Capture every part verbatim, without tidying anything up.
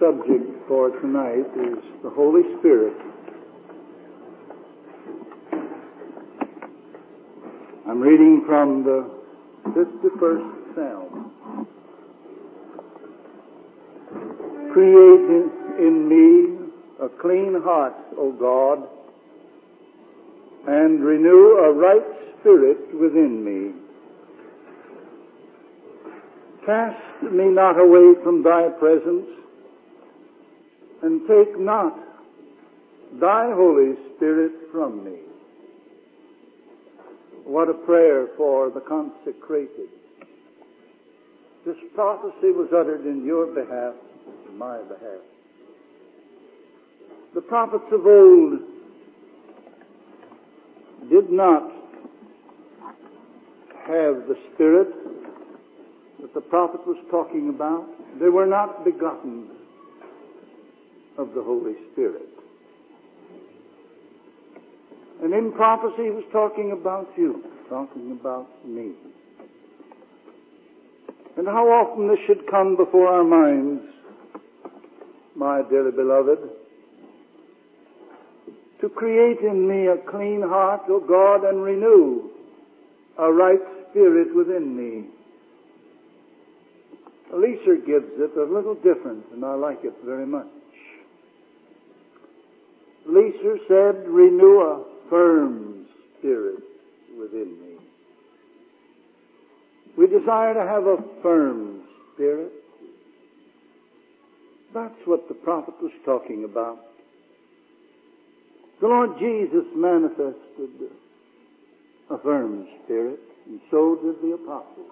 subject for tonight is the Holy Spirit. I'm reading from the fifty-first Psalm. Create in, in me a clean heart, O God, and renew a right spirit within me. Cast me not away from thy presence, and take not thy Holy Spirit from me. What a prayer for the consecrated. This prophecy was uttered in your behalf, in my behalf. The prophets of old did not have the Spirit that the prophet was talking about. They were not begotten of the Holy Spirit. And in prophecy he was talking about you, talking about me. And how often this should come before our minds, my dearly beloved, to create in me a clean heart, O God, and renew a right spirit within me. Leeser gives it a little different, and I like it very much. Leeser said, renew a firm spirit within me. We desire to have a firm spirit. That's what the prophet was talking about. The Lord Jesus manifested a firm spirit, and so did the apostles.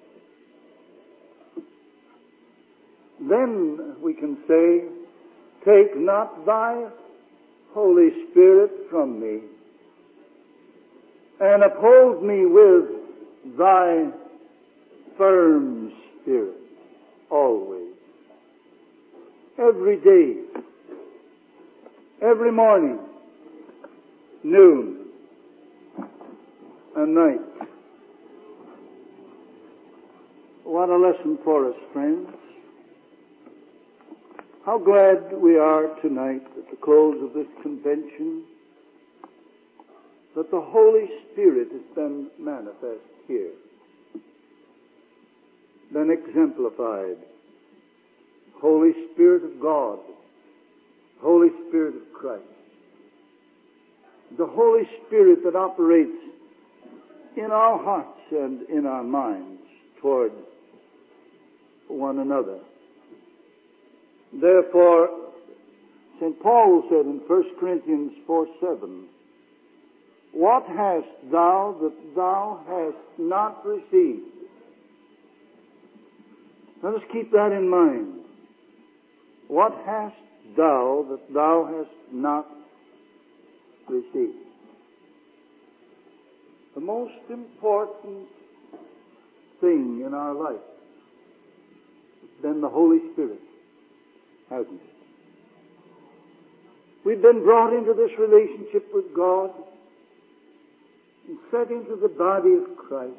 Then we can say, take not thy Holy Spirit from me, and uphold me with thy firm spirit always. Every day, every morning, noon, and night. What a lesson for us, friends. How glad we are tonight at the close of this convention that the Holy Spirit has been manifest here, been exemplified. Holy Spirit of God, Holy Spirit of Christ. The Holy Spirit that operates in our hearts and in our minds toward one another. Therefore, Saint Paul said in First Corinthians four seven, what hast thou that thou hast not received? Let us keep that in mind. What hast thou that thou hast not received? The most important thing in our life has been the Holy Spirit, hasn't it? We've been brought into this relationship with God and set into the body of Christ,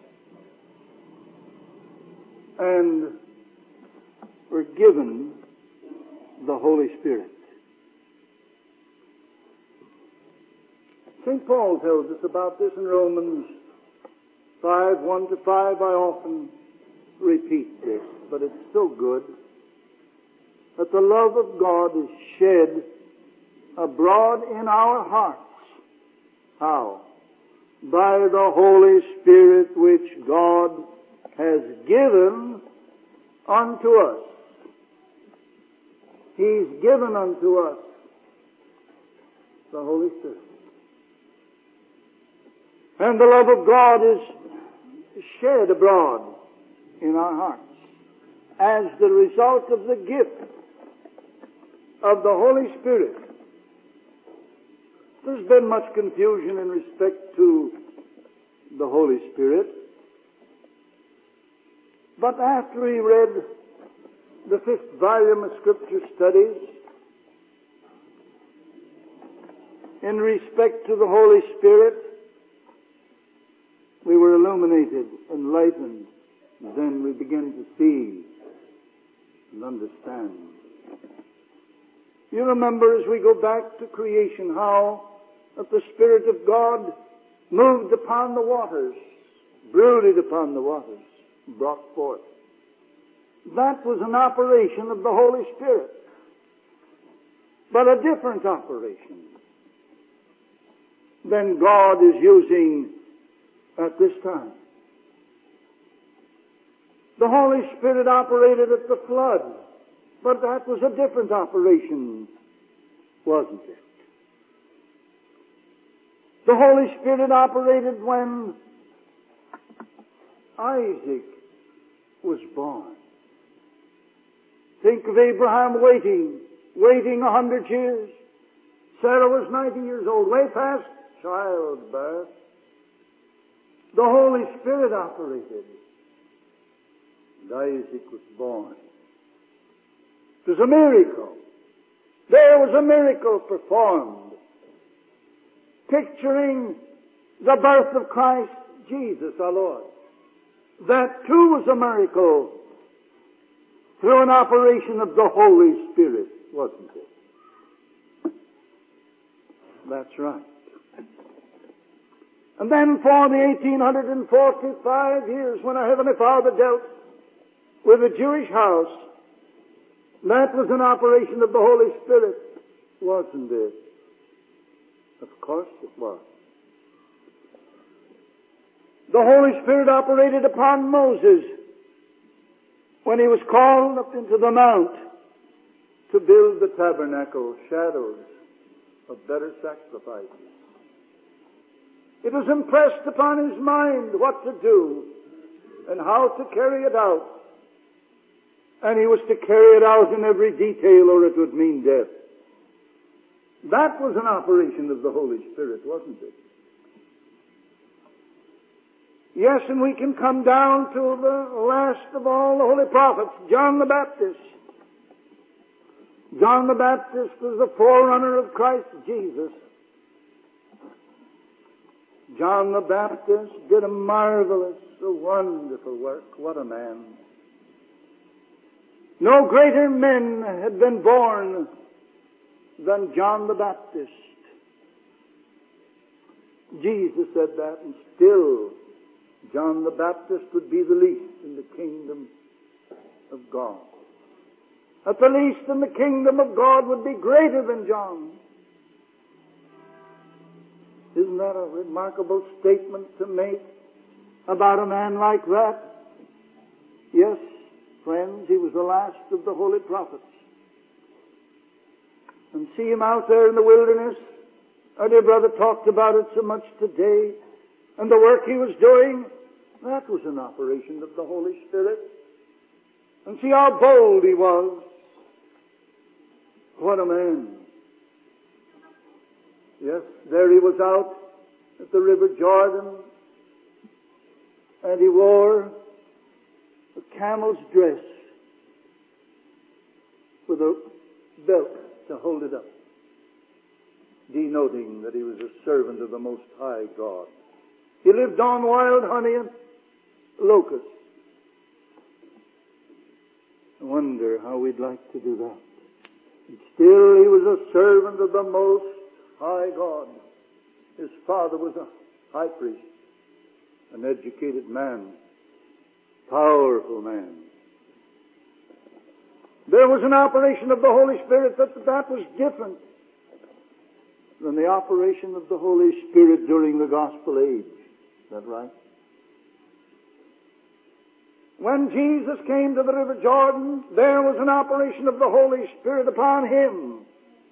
and we're given the Holy Spirit. Saint Paul tells us about this in Romans five, one to five. I often repeat this, but it's so good. That the love of God is shed abroad in our hearts. How? By the Holy Spirit which God has given unto us. He's given unto us the Holy Spirit. And the love of God is shed abroad in our hearts as the result of the gift of the Holy Spirit. There's been much confusion in respect to the Holy Spirit. But after we read the fifth volume of Scripture Studies, in respect to the Holy Spirit, we were illuminated, enlightened. And then we begin to see and understand. You remember as we go back to creation how that the Spirit of God moved upon the waters, brooded upon the waters, brought forth. That was an operation of the Holy Spirit, but a different operation than God is using at this time. The Holy Spirit operated at the flood, but that was a different operation, wasn't it? The Holy Spirit operated when Isaac was born. Think of Abraham waiting, waiting a hundred years. Sarah was ninety years old, way past childbirth. The Holy Spirit operated, and Isaac was born. It was a miracle. There was a miracle performed, picturing the birth of Christ Jesus our Lord. That too was a miracle through an operation of the Holy Spirit, wasn't it? That's right. And then for the eighteen forty-five years when our Heavenly Father dealt with the Jewish house, that was an operation of the Holy Spirit, wasn't it? Of course it was. The Holy Spirit operated upon Moses when he was called up into the mount to build the tabernacle, shadows of better sacrifices. It was impressed upon his mind what to do and how to carry it out. And he was to carry it out in every detail or it would mean death. That was an operation of the Holy Spirit, wasn't it? Yes, and we can come down to the last of all the holy prophets, John the Baptist. John the Baptist was the forerunner of Christ Jesus. John the Baptist did a marvelous, a wonderful work. What a man. No greater men had been born than John the Baptist. Jesus said that, and still John the Baptist would be the least in the kingdom of God. At the least in the kingdom of God would be greater than John. Isn't that a remarkable statement to make about a man like that? Yes, friends, he was the last of the holy prophets. And see him out there in the wilderness. Our dear brother talked about it so much today. And the work he was doing, that was an operation of the Holy Spirit. And see how bold he was. What a man. Yes, there he was out at the River Jordan, and he wore a camel's dress with a belt to hold it up, denoting that he was a servant of the Most High God. He lived on wild honey and locusts. I wonder how we'd like to do that. And still he was a servant of the Most High God. His father was a high priest, an educated man, powerful man. There was an operation of the Holy Spirit that that was different than the operation of the Holy Spirit during the Gospel age. Is that right? When Jesus came to the River Jordan, there was an operation of the Holy Spirit upon him.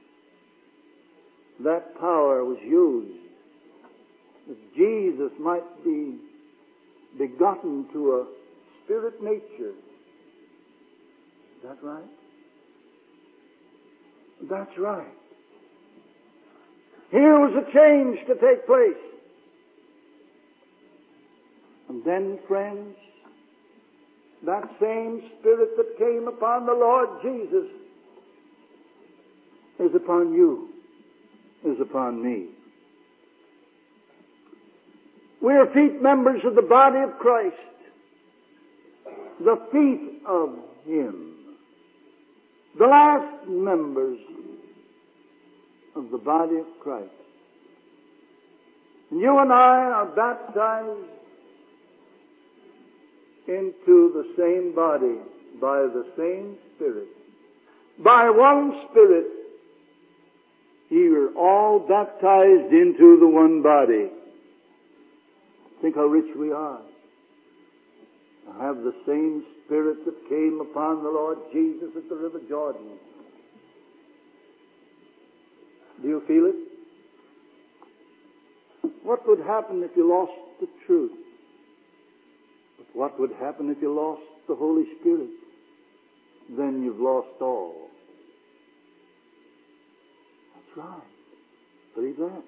That power was used that Jesus might be begotten to a spirit nature. Is that right? That's right. Here was a change to take place. And then, friends, that same Spirit that came upon the Lord Jesus is upon you, is upon me. We are feet members of the body of Christ, the feet of Him, the last members of the body of Christ. And you and I are baptized into the same body by the same Spirit. By one Spirit, ye are all baptized into the one body. Think how rich we are. To have the same Spirit that came upon the Lord Jesus at the River Jordan. Do you feel it? What would happen if you lost the truth? But what would happen if you lost the Holy Spirit? Then you've lost all. That's right. Believe that.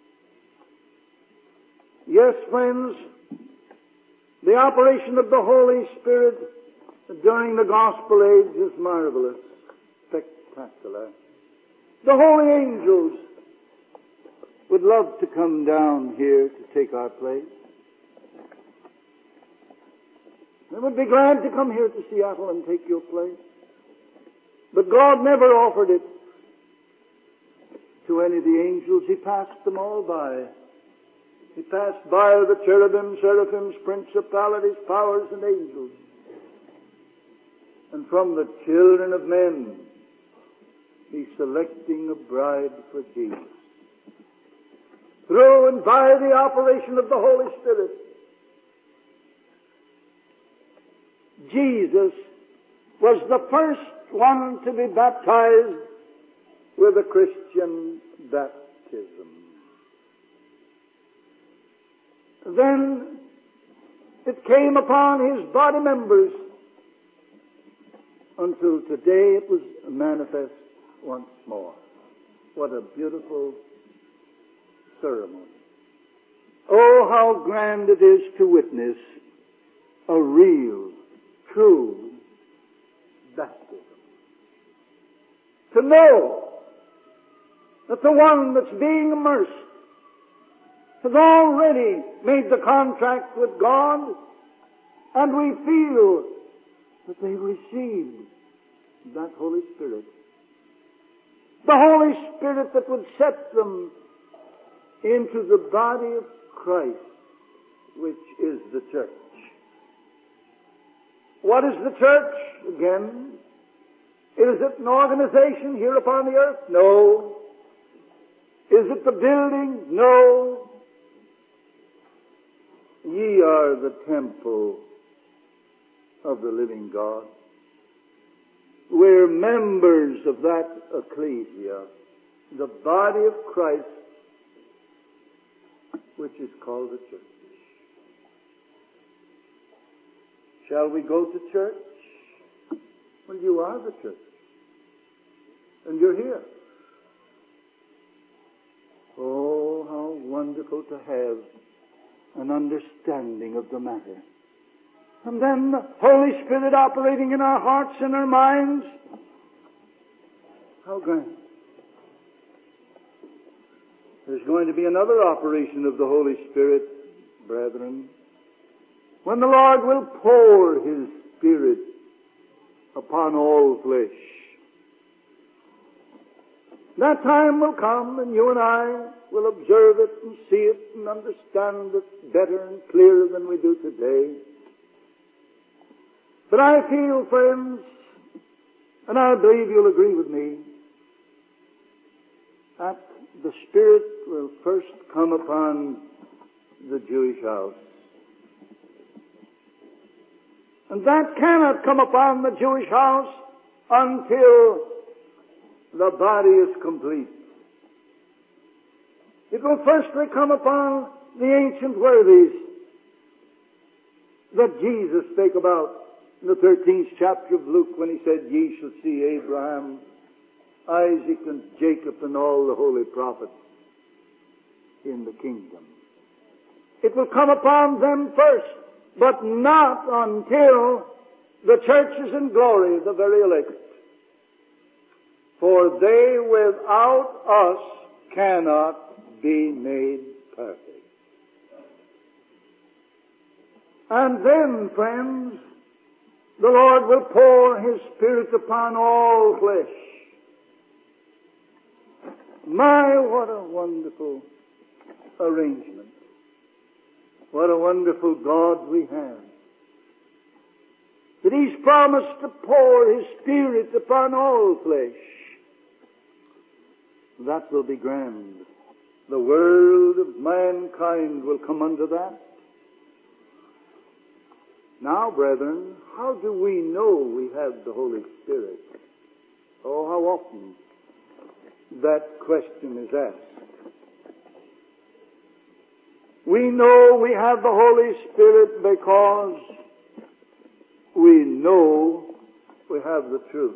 Yes, friends, the operation of the Holy Spirit during the Gospel age is marvelous, spectacular. The holy angels would love to come down here to take our place. They would be glad to come here to Seattle and take your place. But God never offered it to any of the angels. He passed them all by. He passed by the cherubim, seraphims, principalities, powers, and angels. And from the children of men, He's selecting a bride for Jesus. Through and by the operation of the Holy Spirit, Jesus was the first one to be baptized with a Christian baptism. Then it came upon His body members until today it was manifest once more. What a beautiful ceremony. Oh, how grand it is to witness a real, true baptism. To know that the one that's being immersed has already made the contract with God, and we feel that they've received that Holy Spirit. The Holy Spirit that would set them into the body of Christ, which is the church. What is the church? Again, is it an organization here upon the earth? No. Is it the building? No. Ye are the temple of the living God. We're members of that ecclesia, the body of Christ, which is called the church. Shall we go to church? Well, you are the church. And you're here. Oh, how wonderful to have an understanding of the matter. And then the Holy Spirit operating in our hearts and our minds. How grand. There's going to be another operation of the Holy Spirit, brethren, when the Lord will pour His Spirit upon all flesh. That time will come, and you and I will observe it and see it and understand it better and clearer than we do today. But I feel, friends, and I believe you'll agree with me, that the Spirit will first come upon the Jewish house. And that cannot come upon the Jewish house until the body is complete. It will firstly come upon the ancient worthies that Jesus spake about in the thirteenth chapter of Luke when He said, Ye shall see Abraham, Isaac, and Jacob, and all the holy prophets in the kingdom. It will come upon them first, but not until the church is in glory, the very elect. For they without us cannot be made perfect. And then, friends, the Lord will pour His Spirit upon all flesh. My, what a wonderful arrangement. What a wonderful God we have. That He's promised to pour His Spirit upon all flesh. That will be grand. The world of mankind will come under that. Now, brethren, how do we know we have the Holy Spirit? Oh, how often that question is asked. We know we have the Holy Spirit because we know we have the truth.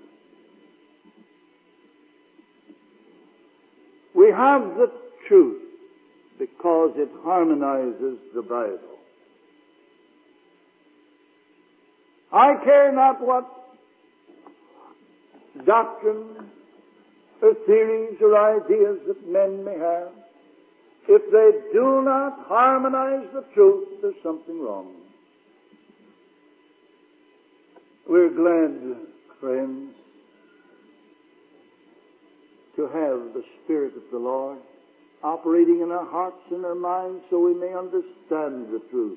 We have the truth because it harmonizes the Bible. I care not what doctrine or theories or ideas that men may have. If they do not harmonize the truth, there's something wrong. We're glad, friends, to have the Spirit of the Lord operating in our hearts and our minds so we may understand the truth.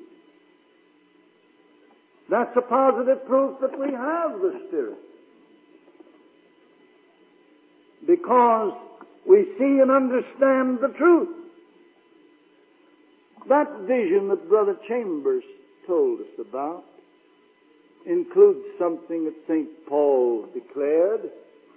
That's a positive proof that we have the Spirit. Because we see and understand the truth. That vision that Brother Chambers told us about includes something that Saint Paul declared.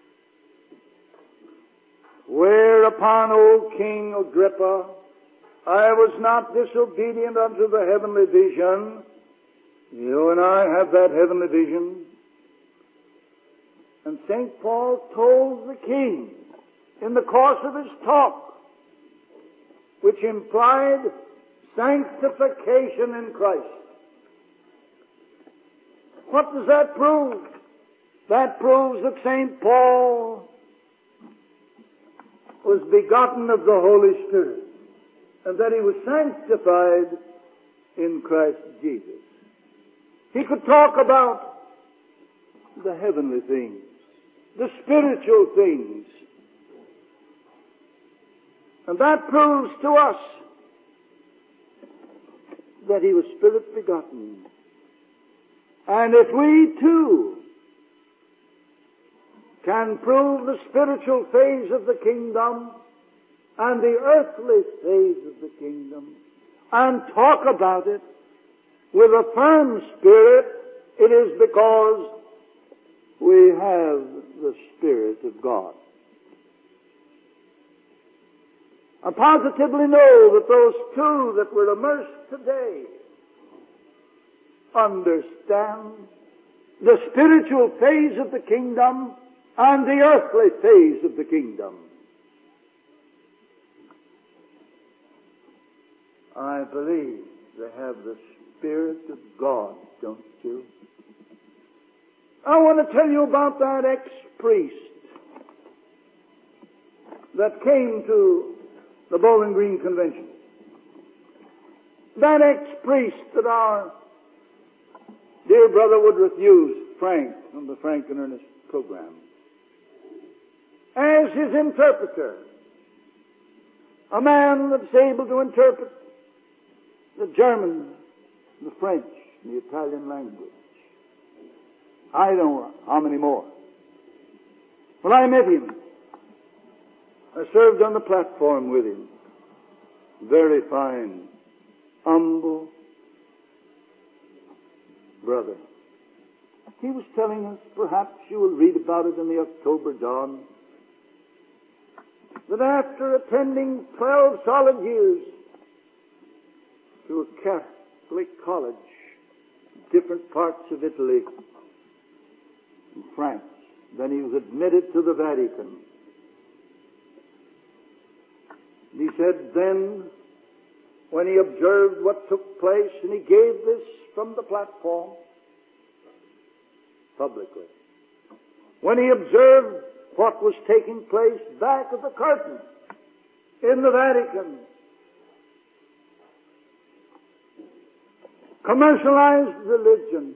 Whereupon, O King Agrippa, I was not disobedient unto the heavenly vision. You and I have that heavenly vision. And Saint Paul told the king in the course of his talk, which implied sanctification in Christ. What does that prove? That proves that Saint Paul was begotten of the Holy Spirit and that he was sanctified in Christ Jesus. He could talk about the heavenly things, the spiritual things. And that proves to us that he was Spirit begotten. And if we too can prove the spiritual phase of the kingdom and the earthly phase of the kingdom and talk about it with a firm spirit, it is because we have the Spirit of God. I positively know that those two that were immersed today understand the spiritual phase of the kingdom and the earthly phase of the kingdom. I believe they have the Spirit of God, don't you? I want to tell you about that ex-priest that came to the Bowling Green Convention. That ex-priest that our dear brother Woodruff used, Frank, on the Frank and Ernest program, as his interpreter. A man that's able to interpret the German, the French, the Italian language. I don't know how many more. When I met him, I served on the platform with him. Very fine, humble brother. He was telling us, perhaps you will read about it in the October Dawn, that after attending twelve solid years to a Catholic college in different parts of Italy and France, then he was admitted to the Vatican. He said then, when he observed what took place, and he gave this from the platform publicly, when he observed what was taking place back of the curtain in the Vatican, commercialized religion,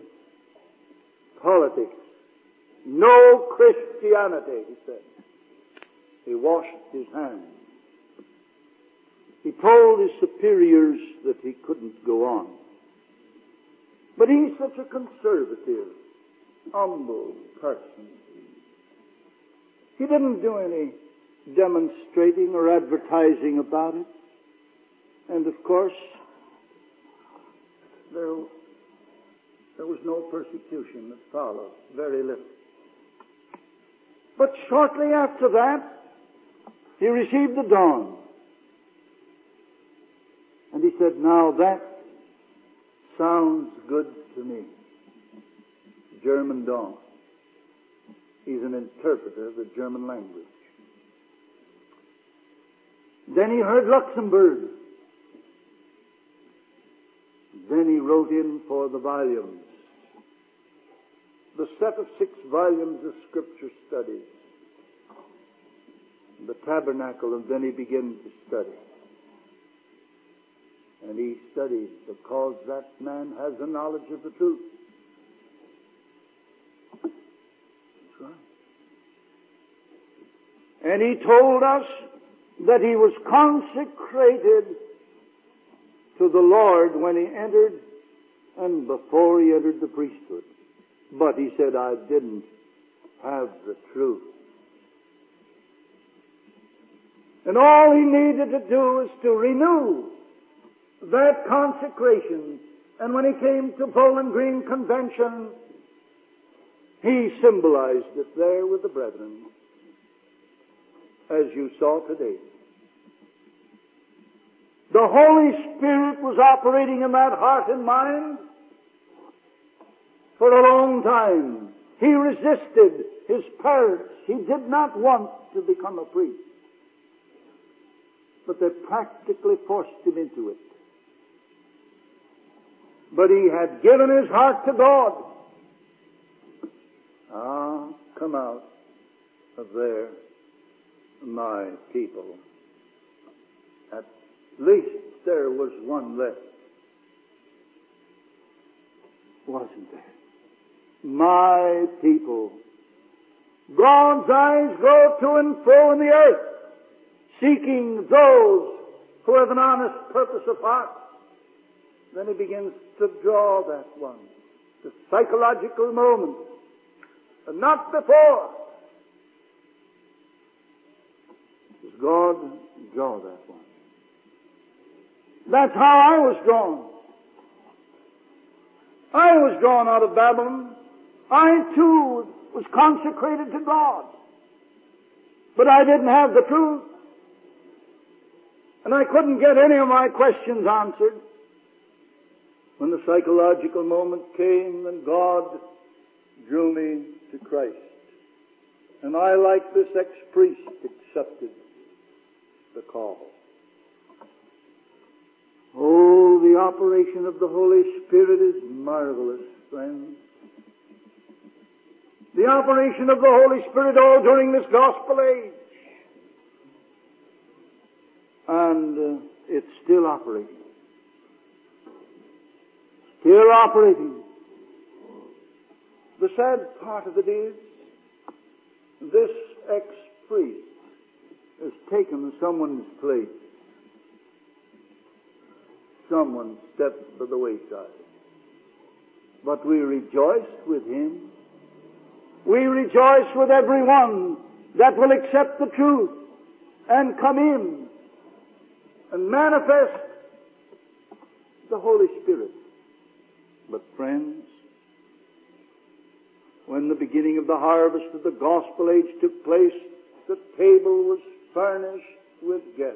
politics, no Christianity, he said. He washed his hands. He told his superiors that he couldn't go on. But he's such a conservative, humble person. He didn't do any demonstrating or advertising about it. And of course, there, there was no persecution that followed, very little. But shortly after that, he received the dawn. And he said, now that sounds good to me. German dawn. He's an interpreter of the German language. Then he heard Luxembourg. Then he wrote in for the volumes. The set of six volumes of Scripture studies. The tabernacle, and then he began to study. And he studied because that man has a knowledge of the truth. That's right. And he told us that he was consecrated to the Lord when he entered and before he entered the priesthood. But he said, I didn't have the truth. And all he needed to do was to renew that consecration. And when he came to Bowling Green Convention, he symbolized it there with the brethren, as you saw today. The Holy Spirit was operating in that heart and mind for a long time. He resisted his parents. He did not want to become a priest. But they practically forced him into it. But he had given his heart to God. Ah, come out of there, my people. At least there was one left. Wasn't there? My people. God's eyes go to and fro in the earth, seeking those who have an honest purpose of heart. Then he begins to draw that one. The psychological moment. And not before. Does God draw that one? That's how I was drawn. I was drawn out of Babylon. I too was consecrated to God. But I didn't have the truth. And I couldn't get any of my questions answered. When the psychological moment came, then God drew me to Christ. And I, like this ex-priest, accepted the call. Oh, the operation of the Holy Spirit is marvelous, friends. The operation of the Holy Spirit all during this gospel age. And uh, it's still operating. Still operating. The sad part of it is, this ex-priest has taken someone's place. Someone stepped to the wayside. But we rejoice with him. We rejoice with everyone that will accept the truth and come in and manifest the Holy Spirit. But friends, when the beginning of the harvest of the gospel age took place, the table was furnished with guests.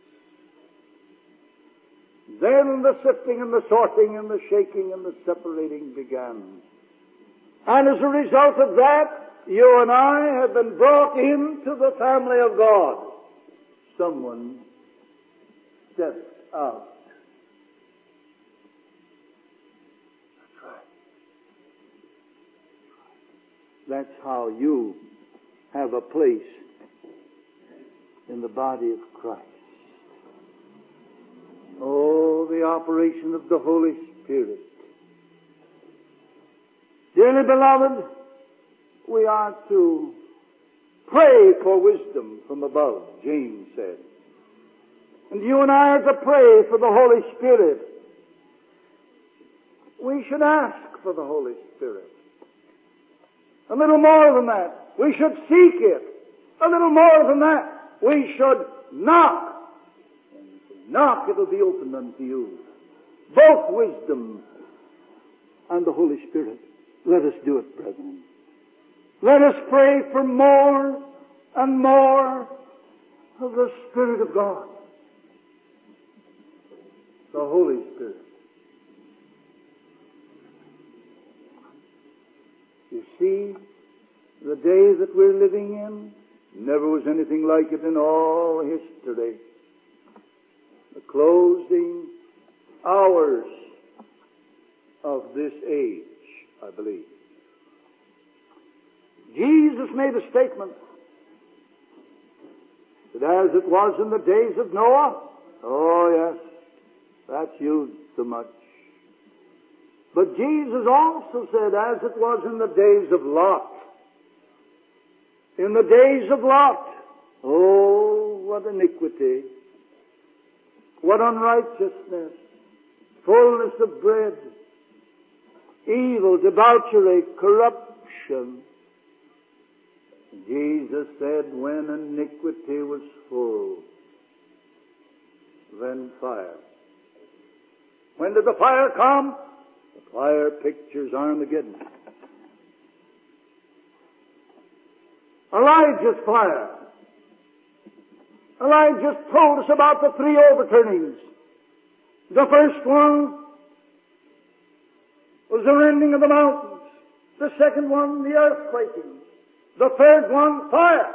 Then the sifting and the sorting and the shaking and the separating began. And as a result of that, you and I have been brought into the family of God. Someone stepped out. That's right. That's how you have a place in the body of Christ. Oh, the operation of the Holy Spirit. Dearly beloved, we are to Pray for wisdom from above, James said. And you and I are to pray for the Holy Spirit. We should ask for the Holy Spirit. A little more than that, we should seek it. A little more than that, we should knock. And if you knock, it will be opened unto you. Both wisdom and the Holy Spirit. Let us do it, brethren. Let us pray for more and more of the Spirit of God. The Holy Spirit. You see, the day that we're living in, never was anything like it in all history. The closing hours of this age, I believe. Jesus made a statement that as it was in the days of Noah, oh yes, that's used so much. But Jesus also said, as it was in the days of Lot. In the days of Lot, oh, what iniquity, what unrighteousness, fullness of bread, evil, debauchery, corruption. Jesus said, when iniquity was full, then fire. When did the fire come? The fire pictures Armageddon. Elijah's fire. Elijah told us about the three overturnings. The first one was the rending of the mountains. The second one, the earthquaking. The third one, fire.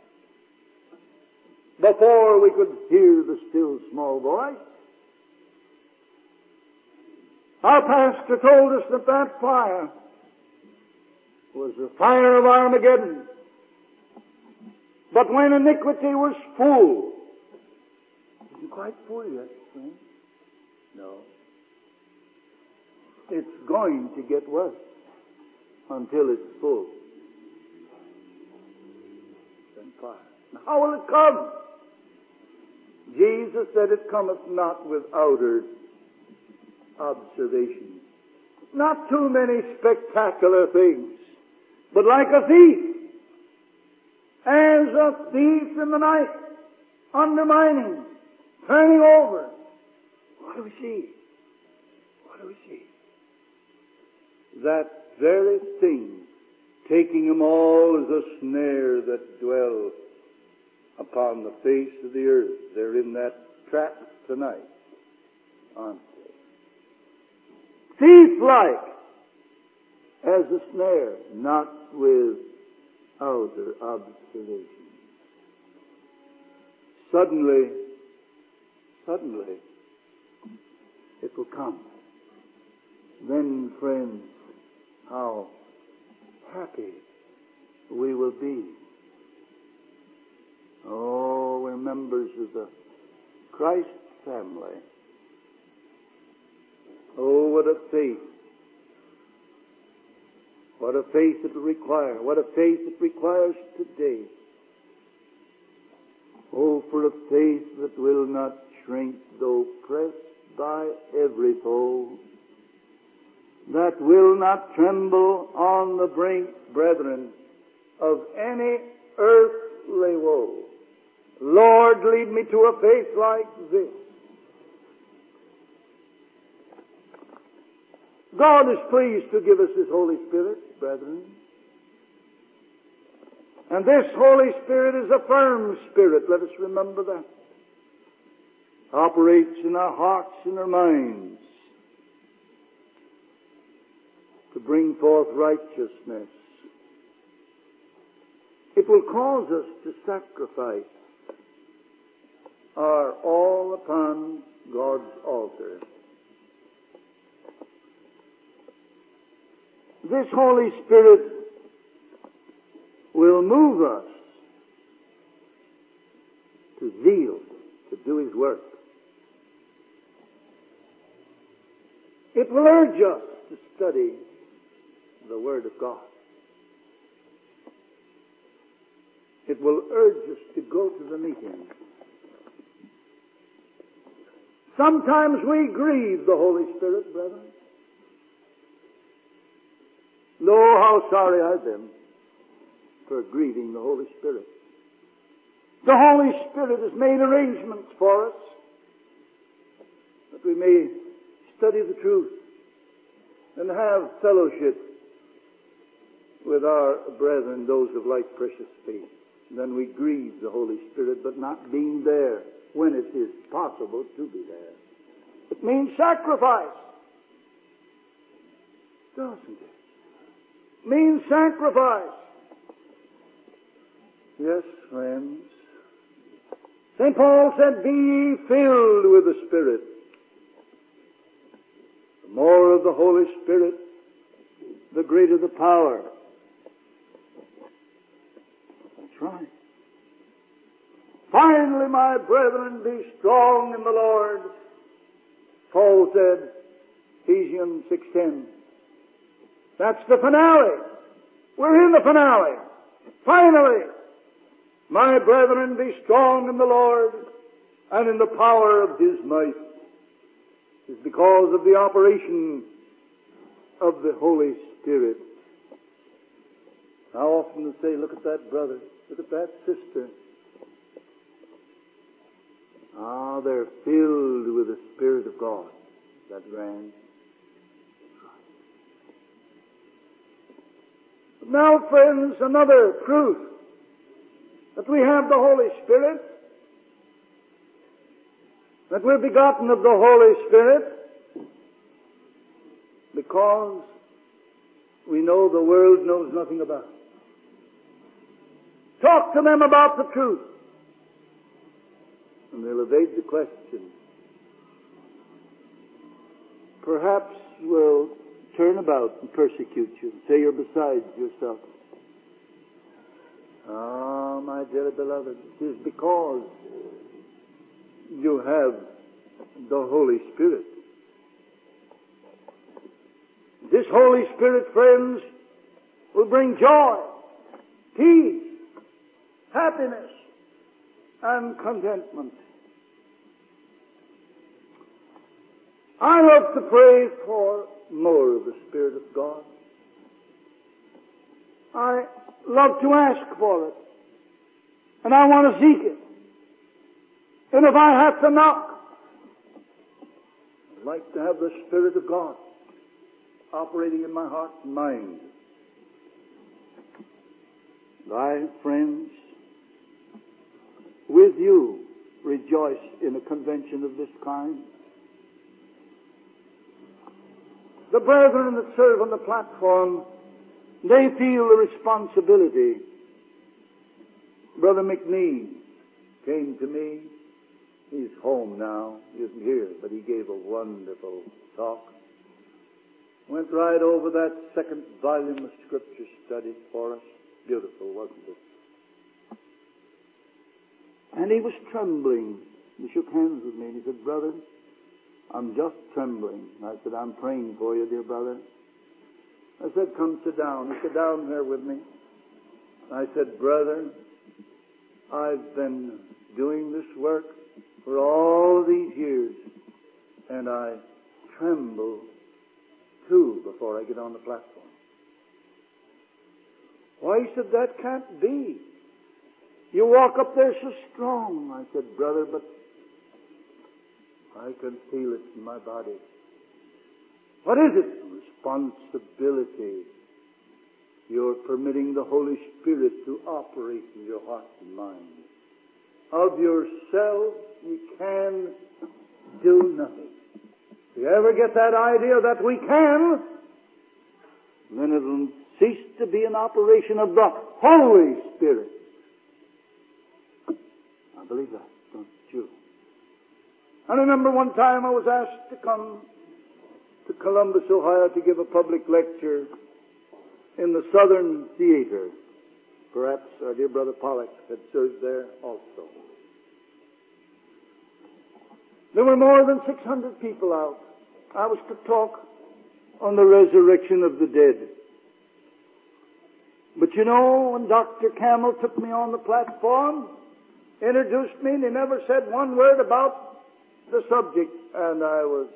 Before we could hear the still small voice, our pastor told us that that fire was the fire of Armageddon. But when iniquity was full, it isn't quite full yet, friend. No. It's going to get worse until it's full. Then fire. Now, how will it come? Jesus said it cometh not with outer observation. Not too many spectacular things, but like a thief. As a thief in the night, undermining, turning over. What do we see? What do we see? That very thing, taking them all as a snare that dwell upon the face of the earth. They're in that trap tonight, aren't they? Thief-like as a snare, not with outer observation. Suddenly, suddenly, it will come. Then, friends, how happy we will be. Oh, we're members of the Christ family. Oh, what a faith. What a faith it will require. What a faith it requires today. Oh, for a faith that will not shrink though pressed by every foe. That will not tremble on the brink, brethren, of any earthly woe. Lord, lead me to a faith like this. God is pleased to give us His Holy Spirit, brethren. And this Holy Spirit is a firm Spirit. Let us remember that. Operates in our hearts and our minds to bring forth righteousness. It will cause us to sacrifice our all upon God's altar. This Holy Spirit will move us to zeal, to do His work. It will urge us to study the Word of God. It It will urge us to go to the meeting. Sometimes we grieve the Holy Spirit, brethren. Know how sorry I've been for grieving the Holy Spirit. The Holy Spirit has made arrangements for us that we may study the truth and have fellowship with our brethren, those of like precious faith. And then we grieve the Holy Spirit, but not being there when it is possible to be there. It means sacrifice, doesn't it? It means sacrifice. Yes, friends. Saint Paul said, "Be ye filled with the Spirit." The more of the Holy Spirit, the greater the power. That's right. Finally, my brethren, be strong in the Lord. Paul said, Ephesians six ten. That's the finale. We're in the finale. Finally, my brethren, be strong in the Lord and in the power of His might. It's because of the operation of the Holy Spirit. How often they say, look at that brother, look at that sister. Ah, they're filled with the Spirit of God. That grand. Now, friends, another proof that we have the Holy Spirit, that we're begotten of the Holy Spirit, because we know the world knows nothing about it. Talk to them about the truth, and they'll evade the question. Perhaps we'll turn about and persecute you, say you're beside yourself. Ah, my dear beloved, it is because you have the Holy Spirit. This Holy Spirit, friends, will bring joy, peace, happiness, and contentment. I love to pray for more of the Spirit of God. I love to ask for it. And I want to seek it. And if I have to knock, I'd like to have the Spirit of God operating in my heart and mind. I, friends, with you, rejoice in a convention of this kind. The brethren that serve on the platform, they feel the responsibility. Brother McNee came to me. He's home now. He isn't here, but he gave a wonderful talk. Went right over that second volume of Scripture study for us. Beautiful, wasn't it? And he was trembling. He shook hands with me and he said, "Brother, I'm just trembling." I said, "I'm praying for you, dear brother." I said, "Come sit down." He sat down there with me. I said, "Brother, I've been doing this work for all these years, and I tremble too before I get on the platform." Why, he said, "That can't be. You walk up there so strong." I said, "Brother, but I can feel it in my body." What is it? Responsibility. You're permitting the Holy Spirit to operate in your heart and mind. Of yourself, you can do nothing. If you ever get that idea that we can, then it'll cease to be an operation of the Holy Spirit. I believe that, don't you? I remember one time I was asked to come to Columbus, Ohio to give a public lecture in the Southern Theater. Perhaps our dear brother Pollock had served there also. There were more than six hundred people out. I was to talk on the resurrection of the dead. But you know, when Doctor Campbell took me on the platform, introduced me, and he never said one word about the subject, and I was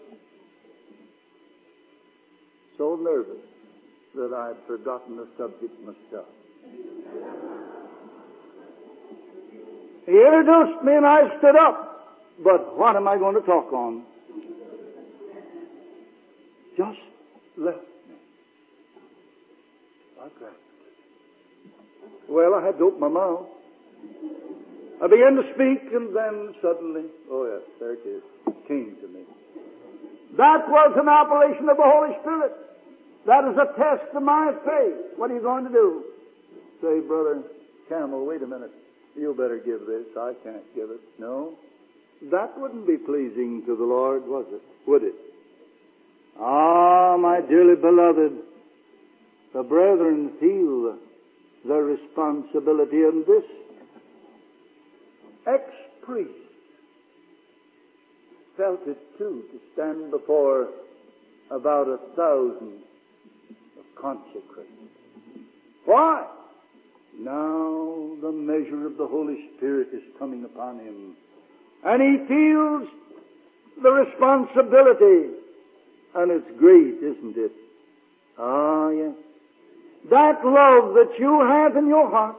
so nervous that I'd forgotten the subject myself. He introduced me and I stood up. But what am I going to talk on? Just left me. Like that. Well, I had to open my mouth. I began to speak, and then suddenly, oh yes, there it is, it came to me. That was an operation of the Holy Spirit. That is a test of my faith. What are you going to do? Say, Brother Campbell, wait a minute. You better give this. I can't give it. No. That wouldn't be pleasing to the Lord, was it? Would it? Ah, my dearly beloved, the brethren feel the responsibility in this. Ex-priest felt it too, to stand before about a thousand of consecrated. Why? Now the measure of the Holy Spirit is coming upon him, and he feels the responsibility, and it's great, isn't it? Ah, yes. That love that you have in your heart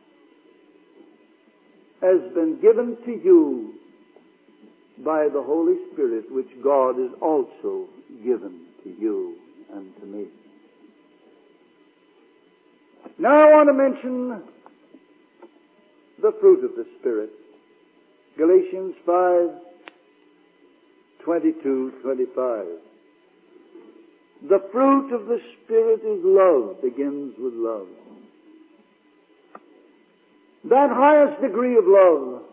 has been given to you by the Holy Spirit, which God has also given to you and to me. Now I want to mention the fruit of the Spirit. Galatians five, twenty-two, twenty-five. The fruit of the Spirit is love, begins with love. That highest degree of love,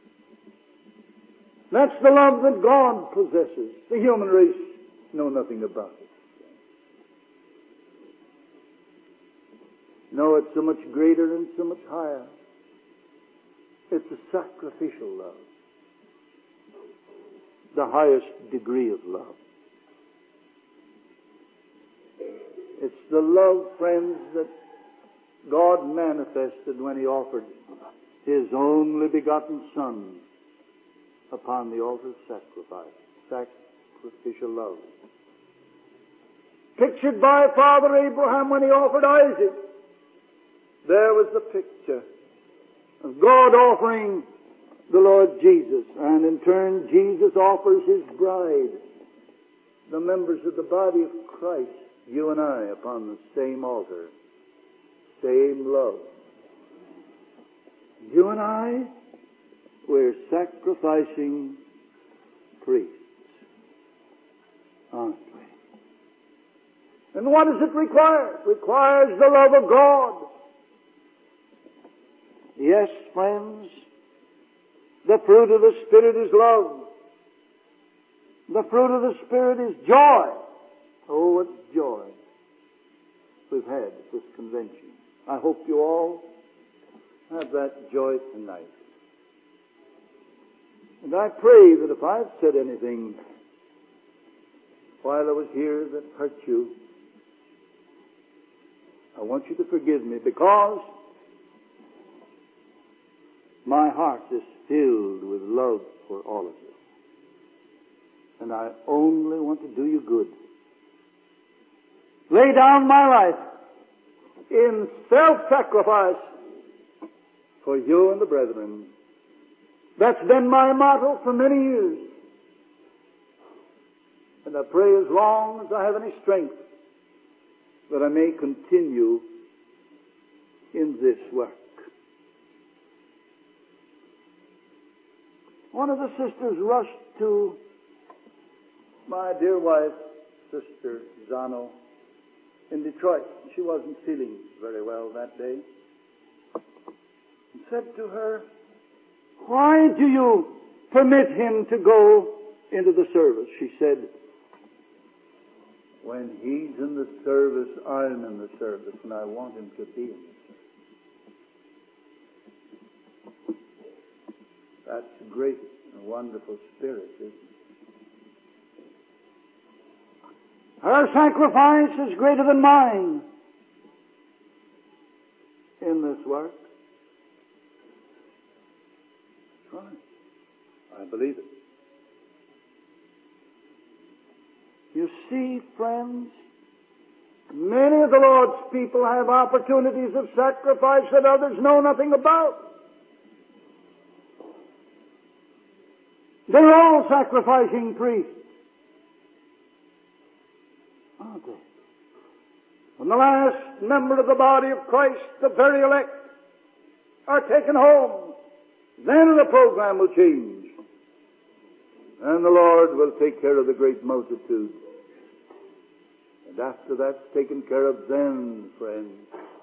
that's the love that God possesses. The human race know nothing about it. No, it's so much greater and so much higher. It's a sacrificial love. The highest degree of love. It's the love, friends, that God manifested when He offered His only begotten Son upon the altar of sacrifice. Sacrificial love. Pictured by Father Abraham when he offered Isaac. There was the picture of God offering the Lord Jesus, and in turn Jesus offers His bride, the members of the body of Christ, you and I, upon the same altar, same love. You and I, we're sacrificing priests, aren't we? And what does it require? It requires the love of God. Yes, friends, the fruit of the Spirit is love. The fruit of the Spirit is joy. Oh, what joy we've had at this convention. I hope you all have that joy tonight. And I pray that if I've said anything while I was here that hurt you, I want you to forgive me, because my heart is filled with love for all of you. And I only want to do you good. Lay down my life in self-sacrifice for you and the brethren. That's been my motto for many years. And I pray as long as I have any strength that I may continue in this work. One of the sisters rushed to my dear wife, Sister Zano, in Detroit. She wasn't feeling very well that day. And said to her, "Why do you permit him to go into the service?" She said, "When he's in the service, I'm in the service, and I want him to be in the service." That's a great and wonderful spirit, isn't it? Her sacrifice is greater than mine. Right. I believe it. You see, friends, many of the Lord's people have opportunities of sacrifice that others know nothing about. They're all sacrificing priests, aren't they? When the last member of the body of Christ, the very elect, are taken home, then the program will change. And the Lord will take care of the great multitude. And after that's taken care of, then, friends,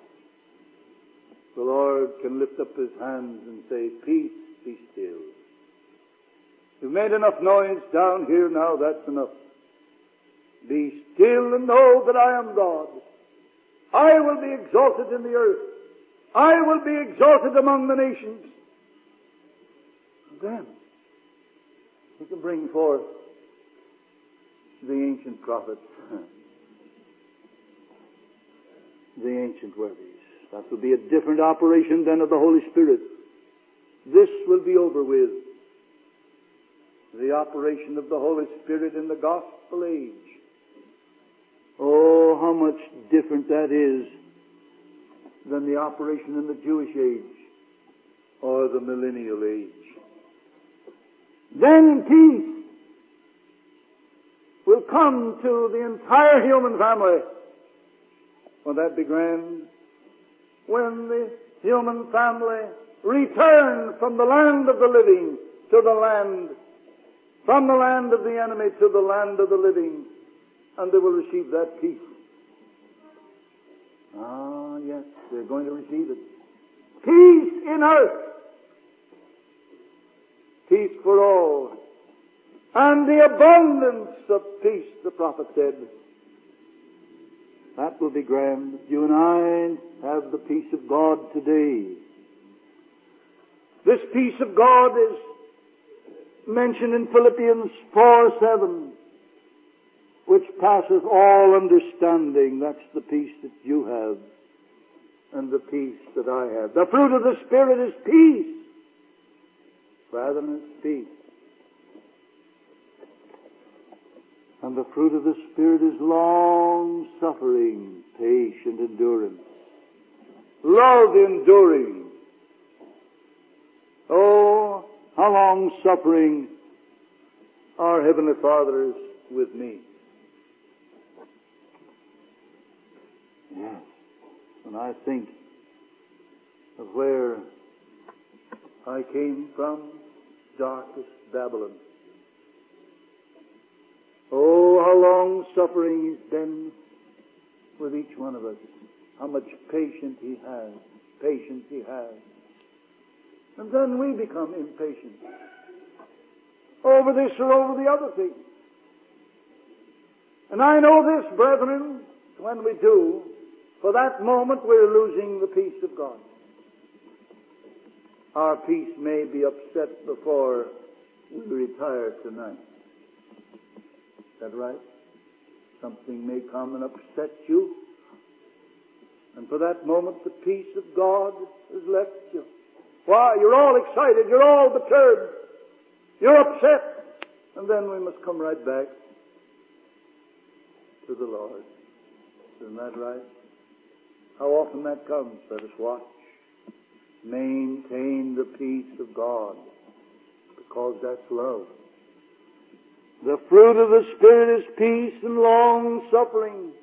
the Lord can lift up His hands and say, peace, be still. You've made enough noise down here now, that's enough. Be still and know that I am God. I will be exalted in the earth. I will be exalted among the nations. And then He can bring forth the ancient prophets, the ancient worthies. That will be a different operation than of the Holy Spirit. This will be over with. The operation of the Holy Spirit in the gospel age. Oh, how much different that is than the operation in the Jewish age or the millennial age. Then peace will come to the entire human family. Won't that be grand? When the human family return from the land of the living to the land, from the land of the enemy to the land of the living, and they will receive that peace. Ah, yes, they're going to receive it. Peace in earth. Peace for all. And the abundance of peace, the prophet said. That will be grand. You and I have the peace of God today. This peace of God is mentioned in Philippians four seven, which passes all understanding. That's the peace that you have and the peace that I have. The fruit of the Spirit is peace. Brethren, it's peace. And the fruit of the Spirit is long-suffering, patient endurance. Love enduring. Oh, how long-suffering our Heavenly Father is with me. Yes. When I think of where I came from, darkest Babylon. Oh, how long-suffering He's been with each one of us. How much patience He has. Patience He has. And then we become impatient over this or over the other thing. And I know this, brethren, when we do, for that moment we're losing the peace of God. Our peace may be upset before we retire tonight. Is that right? Something may come and upset you. And for that moment the peace of God has left you. Why? You're all excited. You're all perturbed. You're upset. And then we must come right back to the Lord. Isn't that right? How often that comes, let us watch. Maintain the peace of God, because that's love. The fruit of the Spirit is peace and long-suffering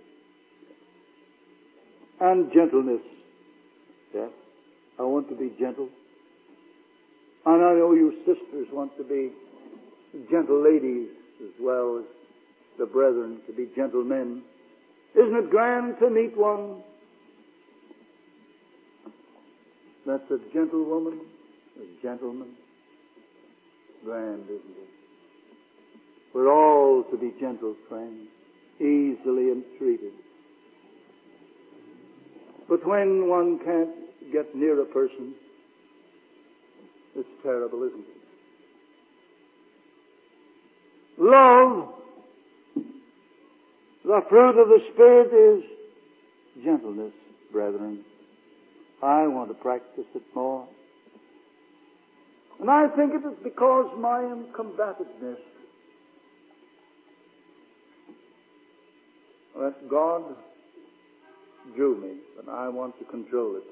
and gentleness. Yes, I want to be gentle. And I know you sisters want to be gentle ladies as well as the brethren to be gentle men. Isn't it grand to meet one that's a gentle woman, a gentleman? Grand, isn't it? We're all to be gentle, friends, easily entreated. But when one can't get near a person, it's terrible, isn't it? Love, the fruit of the Spirit is gentleness, brethren. I want to practice it more. And I think it is because my uncombativeness that God drew me, but I want to control it.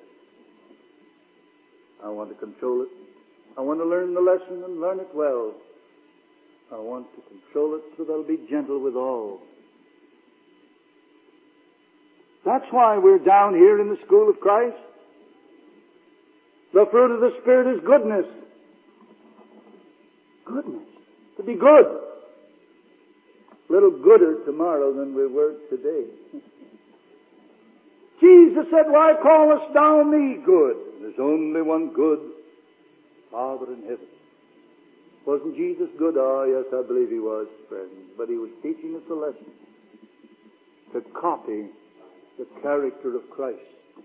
I want to control it. I want to learn the lesson and learn it well. I want to control it so that I'll be gentle with all. That's why we're down here in the school of Christ. The fruit of the Spirit is goodness. Goodness. To be good. A little gooder tomorrow than we were today. Jesus said, why callest thou me good? There's only one good, Father in heaven. Wasn't Jesus good? Oh, yes, I believe He was, friends. But He was teaching us a lesson to copy the character of Christ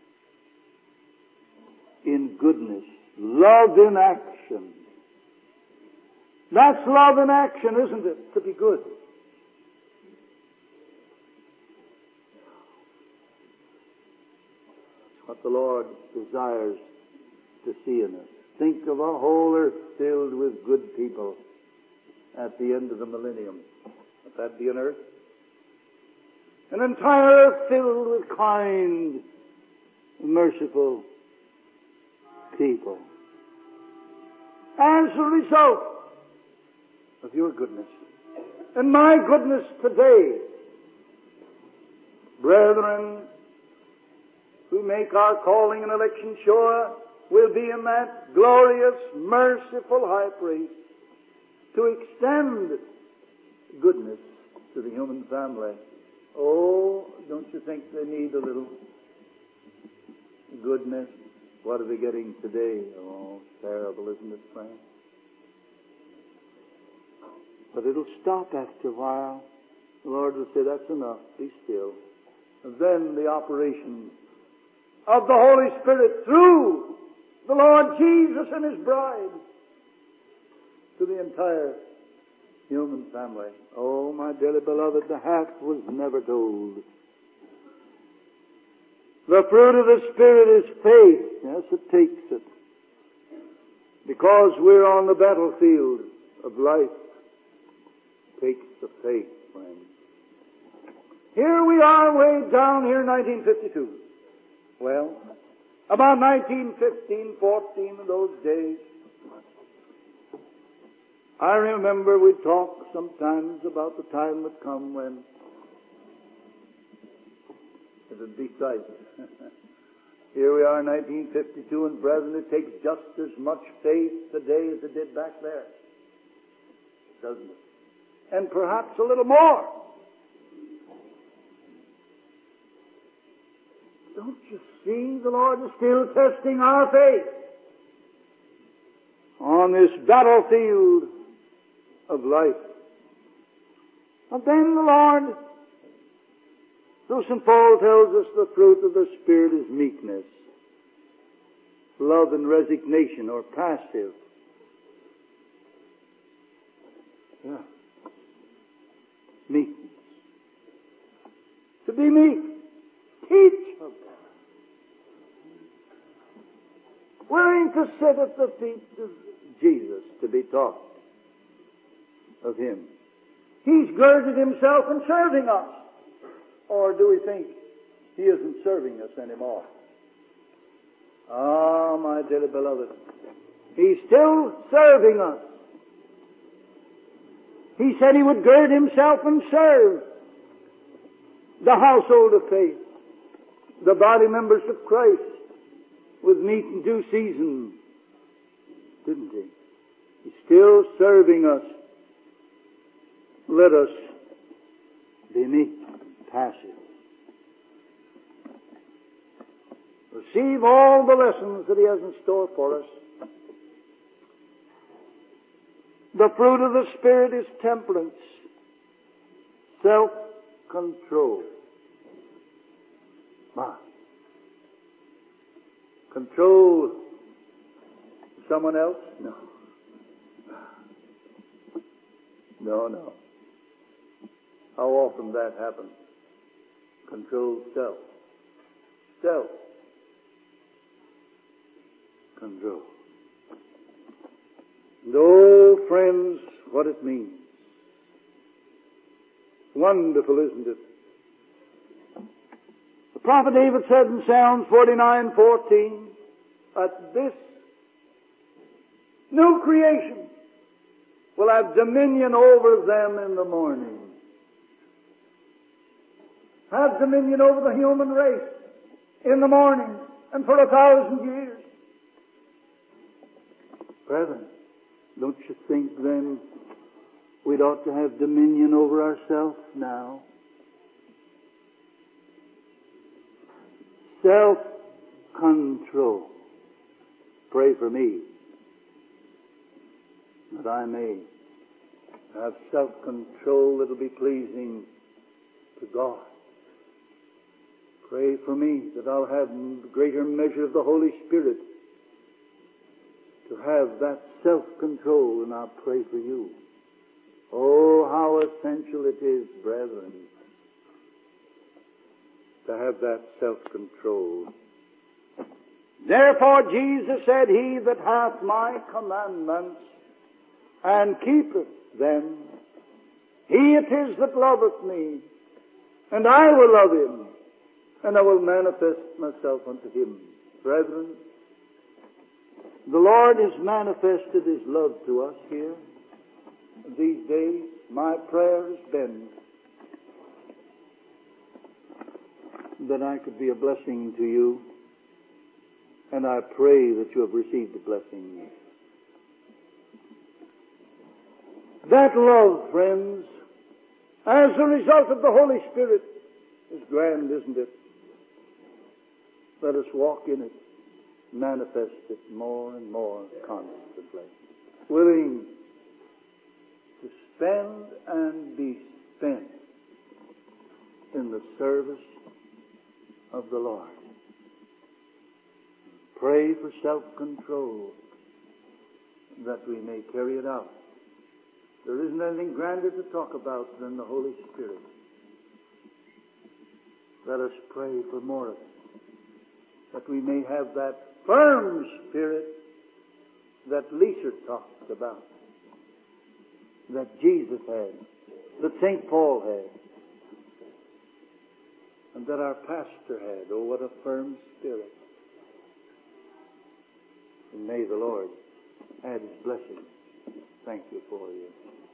in goodness, love in action. That's love in action, isn't it? To be good. That's what the Lord desires to see in us. Think of a whole earth filled with good people at the end of the millennium. Would that be an earth? An entire earth filled with kind, merciful people. As a result of your goodness and my goodness today, brethren, who make our calling and election sure, will be in that glorious, merciful high priest to extend goodness to the human family. Oh, don't you think they need a little goodness? What are they getting today? Oh, terrible, isn't it, friend? But it'll stop after a while. The Lord will say, that's enough, be still. And then the operation of the Holy Spirit through the Lord Jesus and His bride to the entire human family. Oh, my dearly beloved, the half was never told. The fruit of the Spirit is faith. Yes, it takes it. Because we're on the battlefield of life. It takes the faith, friends. Here we are way down here in nineteen fifty-two. Well, about nineteen fifteen, fourteen of those days, I remember we talked sometimes about the time would come when it would be sight. Here we are in nineteen fifty-two, and brethren, it takes just as much faith today as it did back there. Doesn't it? And perhaps a little more. Don't you see, the Lord is still testing our faith on this battlefield of life. And then the Lord, so Saint Paul tells us, the fruit of the Spirit is meekness, love and resignation, or passive. Yeah. Meekness. To be meek. Teach of that. Willing to sit at the feet of Jesus to be taught of Him. He's girded Himself in serving us. Or do we think He isn't serving us anymore? Ah, my dearly beloved, He's still serving us. He said He would gird Himself and serve the household of faith, the body members of Christ, with meat in due season. Didn't He? He's still serving us. Let us be meek, passive. Receive all the lessons that He has in store for us. The fruit of the Spirit is temperance, self-control. Ah. Control someone else? No. No, no. How often that happens? Control self. Self. Control. And oh, friends, what it means. Wonderful, isn't it? The prophet David said in Psalms forty-nine fourteen, that this new creation will have dominion over them in the morning. Have dominion over the human race in the morning and for a thousand years. Brethren, don't you think then we'd ought to have dominion over ourselves now? Self-control. Pray for me that I may have self-control that will be pleasing to God. Pray for me that I'll have a greater measure of the Holy Spirit to have that self-control, and I'll pray for you. Oh, how essential it is, brethren, to have that self-control. Therefore Jesus said, He that hath my commandments and keepeth them, he it is that loveth me, and I will love him, and I will manifest myself unto him. Brethren, the Lord has manifested His love to us here. These days, my prayer has been that I could be a blessing to you, and I pray that you have received the blessing. That love, friends, as a result of the Holy Spirit, is grand, isn't it? Let us walk in it, manifest it more and more constantly, willing to spend and be spent in the service of the Lord. Pray for self-control that we may carry it out. There isn't anything grander to talk about than the Holy Spirit. Let us pray for more of it, that we may have that firm spirit that Lisa talked about, that Jesus had, that Saint Paul had, and that our pastor had. Oh, what a firm spirit. And may the Lord add His blessing. Thank you for you.